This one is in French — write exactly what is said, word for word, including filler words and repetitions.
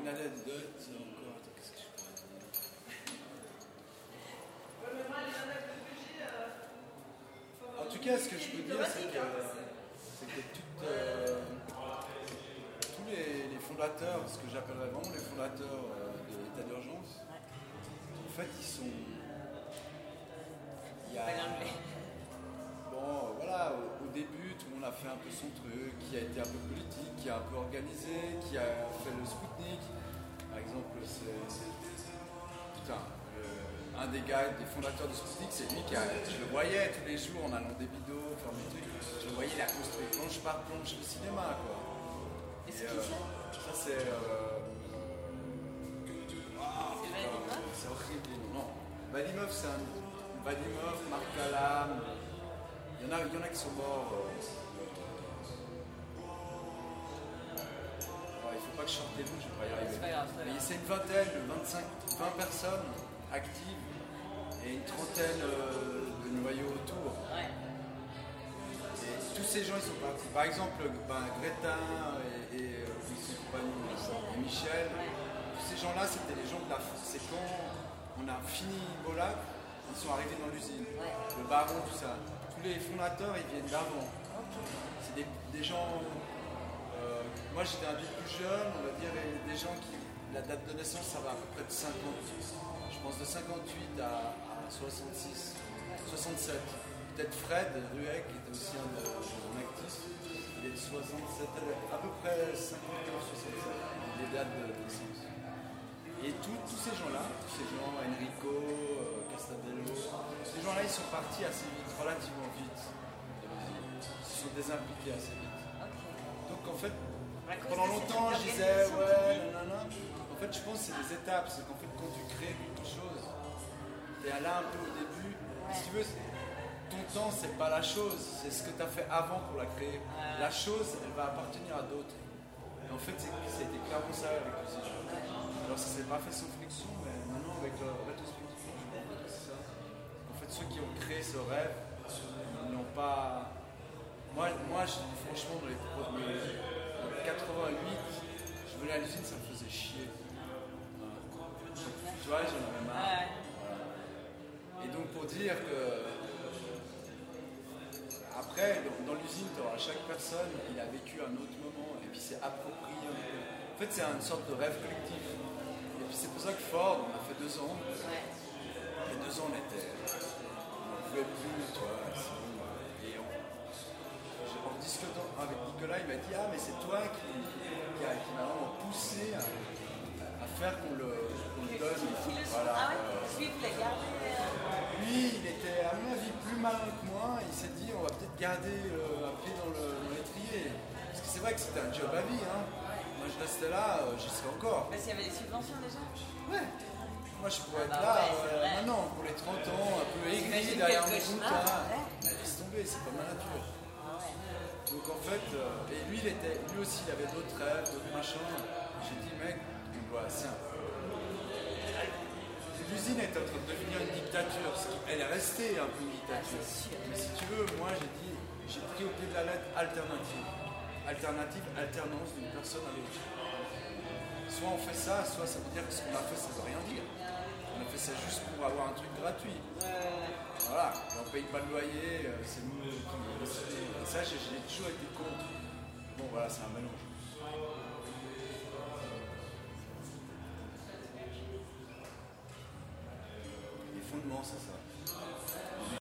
une anecdote encore. Attends, qu'est-ce que je pourrais dire? En tout cas, ce que je peux dire, c'est que, c'est que toutes, euh, tous les, les fondateurs, ce que j'appellerais vraiment les fondateurs euh, de l'état d'urgence, en fait, ils sont. Il y a, bon, voilà, au, au début, tout le monde a fait un peu son truc, qui a été un peu politique, qui a un peu organisé, qui a fait le Spoutnik. Par exemple, c'est. Putain, le- un des gars, des fondateurs de Spoutnik, c'est lui qui a. Je le voyais tous les jours en allant des vidéos, faire des trucs. Je le voyais, il a construit planche par planche le cinéma, quoi. Et ce Et, qu'il euh, fait ça, c'est. Euh, ah, C'est putain, Vadimov c'est horrible. Non, Vadimov, c'est un. Vadimov, Marc Calam. Il y en a, il y en a qui sont morts. euh, Bon, il ne faut pas que je sorte des bouts, je ne vais pas y arriver. C'est pas grave, c'est pas Mais grave. c'est une vingtaine, vingt-cinq, vingt personnes actives et une trentaine euh, de noyaux autour. Ouais. Et tous ces gens, ils sont partis. Par exemple, ben, Greta et, et euh, ses compagnons, et Michel, tous ces gens-là, c'était les gens de la. C'est quand on a fini Molac, ils sont arrivés dans l'usine. Ouais. Le baron, tout ça. Tous les fondateurs, ils viennent d'avant. C'est des, des gens. euh, moi, j'étais un peu plus jeune, on va dire, et des gens qui. La date de naissance, ça va à peu près de cinquante. Je pense de cinquante-huit à, à soixante-six, soixante-sept. Peut-être Fred Rueck, qui était aussi un de mon actif, il est de soixante-sept, à peu près cinquante-neuf, soixante-sept, les dates de naissance. Et tous tous ces gens-là, tous ces gens, Enrico, euh, Castadello, ces gens-là, ils sont partis assez vite, relativement vite. Ils se sont désimpliqués assez vite. Ok. Donc en fait, À cause pendant de cette longtemps, je disais, organisation, ouais, nanana. En fait, je pense que c'est des étapes. C'est qu'en fait, quand tu crées quelque chose, t'es là un peu au début. Si tu veux, ton temps, c'est pas la chose, c'est ce que tu as fait avant pour la créer. Ouais. La chose, elle va appartenir à d'autres. Et en fait, c'est- ça a été clairement ça avec tous ces gens. Alors, ça s'est pas fait sans friction, mais maintenant, avec le rétrospective, je pense que c'est ça. En fait, ceux qui ont créé ce rêve, ils n'ont pas. Moi, moi je, franchement, dans les pro- mais en quatre-vingt-huit, je venais à l'usine, ça me faisait chier. Voilà. Tu vois, j'en avais marre. Ouais. Voilà. Et donc, pour dire que. Après, dans, dans l'usine, tu auras chaque personne, il a vécu un autre moment, et puis c'est approprié un peu. En fait, c'est une sorte de rêve collectif. Et puis c'est pour ça que Ford, on a fait deux ans. Ouais. Et deux ans, on était. On ne pouvait plus, tu vois. c'est bon. Et on, j'ai- en discutant avec Nicolas, il m'a dit: ah, mais c'est toi qui, qui, a- qui m'a vraiment poussé à, à faire qu'on le, qu'on le donne. Voilà. Ah ouais Euh, Lui, vous l'avez gardé. euh, Lui, il était à mon avis plus malin que moi. Il s'est dit: on va peut-être garder euh, un pied dans le- dans l'étrier. Parce que c'est vrai que c'était un job à vie. Hein. Moi, je restais là, euh, j'y serais encore. Parce qu'il y avait des subventions déjà. Ouais. Moi, je pourrais Ah être bah là ouais, c'est euh, vrai. maintenant, pour les trente ans, un peu aigri T'imagines derrière quel mon cauchemar, bouquin. ouais. Mais laisse tomber, c'est pas ma nature. Ah ouais. Donc en fait, euh, et lui, il était, lui aussi, il avait d'autres rêves, d'autres machins. J'ai dit: mec, on doit. C'est un- L'usine est en train de devenir une dictature. Ce qui- Elle est restée un peu une dictature. c'est sûr. Mais si tu veux, moi j'ai dit, j'ai pris au pied de la lettre alternative. Alternative, alternance d'une personne à l'autre. Soit on fait ça, soit ça veut dire que ce qu'on a fait, ça veut rien dire. On a fait ça juste pour avoir un truc gratuit. Voilà, et on paye pas le loyer, euh, c'est nous qui décidons. Et ça, j'ai j'ai toujours été contre. Bon, voilà, c'est un mélange. Les fondements, c'est ça.